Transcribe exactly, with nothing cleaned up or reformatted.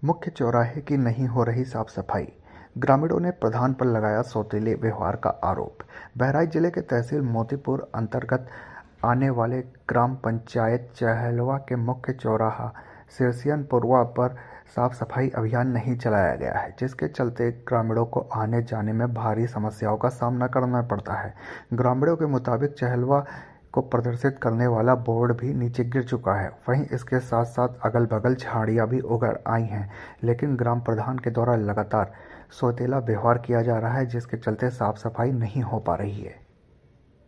मुख्य चौराहे की नहीं हो रही साफ सफाई, ग्रामीणों ने प्रधान पर लगाया सौतेले व्यवहार का आरोप। बहराइच जिले के तहसील मोतीपुर अंतर्गत आने वाले ग्राम पंचायत चहलवा के मुख्य चौराहा सिरसियन पुरवा पर साफ सफाई अभियान नहीं चलाया गया है, जिसके चलते ग्रामीणों को आने जाने में भारी समस्याओं का सामना करना पड़ता है। ग्रामीणों के मुताबिक चहलवा को प्रदर्शित करने वाला बोर्ड भी नीचे गिर चुका है। वहीं इसके साथ साथ अगल बगल झाड़ियां भी उगड़ आई हैं, लेकिन ग्राम प्रधान के द्वारा लगातार सौतेला व्यवहार किया जा रहा है, जिसके चलते साफ सफाई नहीं हो पा रही है।